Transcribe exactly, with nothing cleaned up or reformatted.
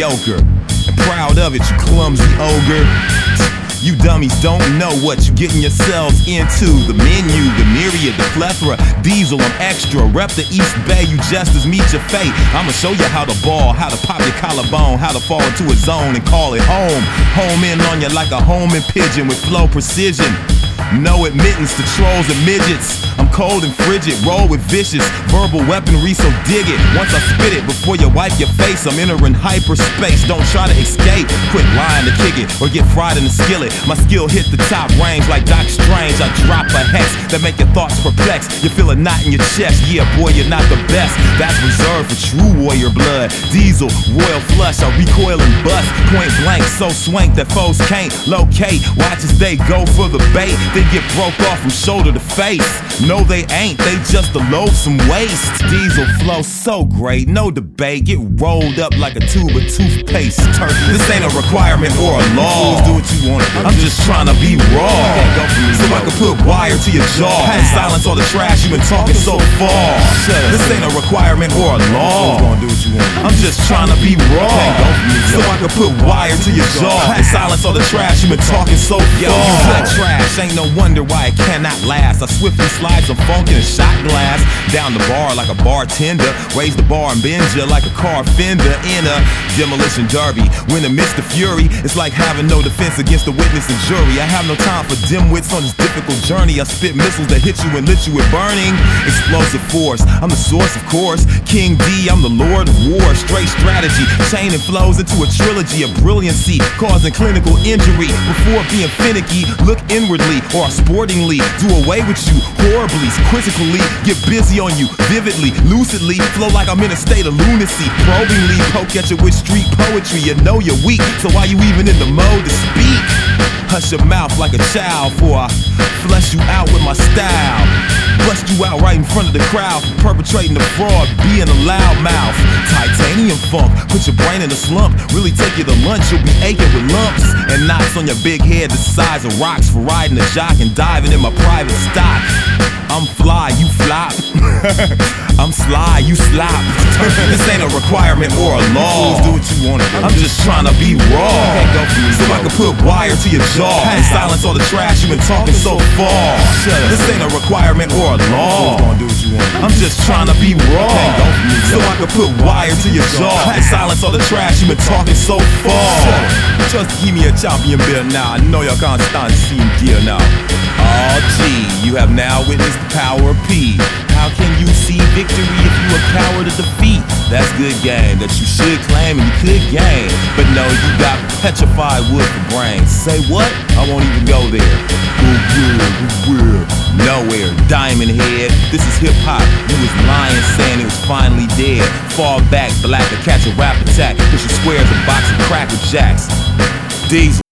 mediocre. And proud of it, you clumsy ogre. You dummies don't know what you're getting yourselves into. The menu, the myriad, the plethora. Diesel, I'm extra. Rep the East Bay, you jesters meet your fate. I'ma show you how to ball, how to pop your collarbone, how to fall into a zone and call it home. Home in on you like a homing pigeon with flow precision. No admittance to trolls and midgets. I'm cold and frigid, roll with vicious verbal weaponry, so dig it. Once I spit it, before you wipe your face, I'm entering hyperspace. Don't try to escape, quit lying to kick it, or get fried in the skillet. My skill hit the top range like Doc Strange. I drop a hex that make your thoughts perplexed. You feel a knot in your chest, yeah boy, you're not the best. That's reserved for true warrior blood. Diesel, royal flush, I recoil and bust. Point blank, so swank that foes can't locate. Watch as they go for the bait, they get broke off from shoulder to face. No they ain't, they just a loathsome waste. Diesel flow so great, no debate. Get rolled up like a tube of toothpaste. Turkey. This ain't a requirement or a law. Do what you want. I'm just trying to be raw, so I can put wire to your jaw and silence all the trash you've been talking so far. This ain't a requirement or a law. I'm just trying to be raw, so I can put wire to your jaw and silence all the trash you've been talking so far. That trash ain't no wonder why it cannot last. I swiftly slide some funk in a shot glass down the bar like a bartender. Raise the bar and bend you like a car fender in a demolition derby. When amidst the fury, it's like having no defense against the witness and jury. I have no time for dimwits on this difficult journey. I spit missiles that hit you and lit you with burning explosive force. I'm the source, of course. King D, I'm the Lord of War. Straight strategy, chaining flows into a trilogy of brilliancy, causing clinical injury. Before being finicky, look inwardly or sportingly do away with you horribly, quizzically, get busy on you vividly, lucidly, flow like I'm in a state of lunacy, probingly poke at you with street poetry. You know you're weak, so why you even in the mode to speak? Hush your mouth like a child, for I flesh you out with my style. Bust you out right in front of the crowd for perpetrating the fraud, being a loud mouth. Titanium funk, put your brain in a slump, really take you to lunch, you'll be aching with lumps and knots on your big head the size of rocks for riding a jock and diving in my private stock. I'm fly, you flop. I'm sly, you slop. This ain't a requirement or a law. Do what you want. I'm just trying to be raw, so I can put wire to your jaw and silence all the trash you've been talking so far. This ain't a requirement or a law. I'm just trying to be raw, so I can put wire to your jaw and silence all the trash you've been talking so far. Just give me a champion bill now. I know y'all can't stand seeing gear now. Oh gee, you have now witnessed the power of P. How can you see victory if you a coward of defeat? That's good game that you should claim and you could gain, but no, you got petrified wood for brains. Say what? I won't even go there. Nowhere, Diamond Head. This is hip hop. You was lying, saying it was finally dead. Fall back, black, or catch a rap attack. Push your squares, a box of Cracker Jacks. Diesel.